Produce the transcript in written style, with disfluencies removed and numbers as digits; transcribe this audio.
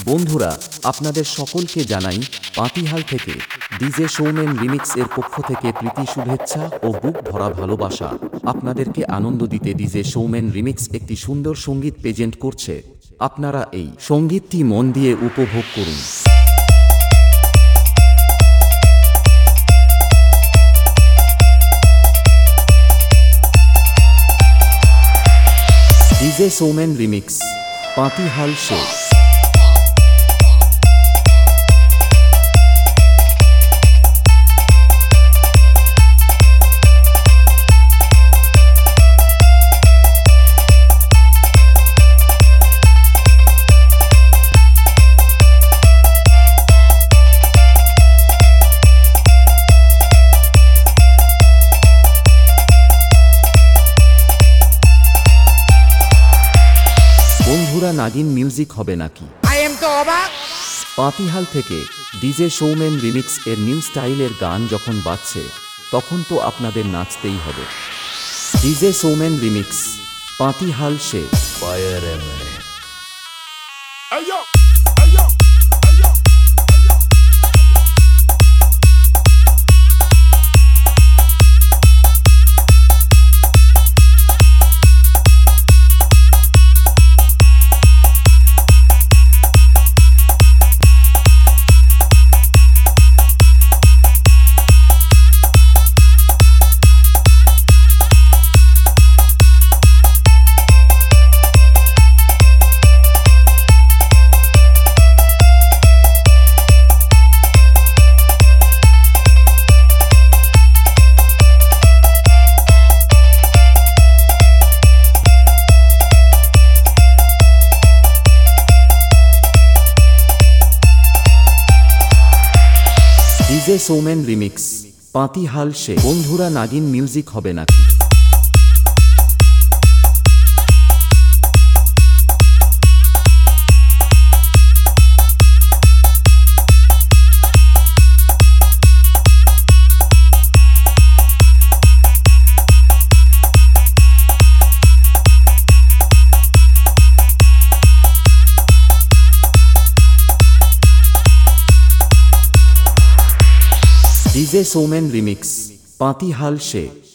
বন্ধুরা, আপনাদের সকলকে জানাই পাতিহাল থেকে ডিজে সৌমেন রিমিক্স এর পক্ষ থেকে প্রীতি শুভেচ্ছা ও বুক ভরা ভালোবাসা। আপনাদেরকে আনন্দ দিতে ডিজে সৌমেন রিমিক্স একটি সুন্দর সঙ্গীত প্রেজেন্ট করছে। আপনারা এই সঙ্গীতটি মন দিয়ে উপভোগ করুন। DJ Soumen remix Patihal show. বন্ধুরা, নাগিন মিউজিক হবে নাকি? পাতিহাল থেকে ডিজে সৌমেন রিমিক্স এর নিউ স্টাইলের গান যখন বাজছে তখন তো আপনাদের নাচতেই হবে। DJ Soumen remix Patihal show. DJ Soumen remix Patihal show. বন্ধুরা, নাগিন মিউজিক হবে নাকি? ডিজে সৌমেন রিমিক্স পাতিহাল শে।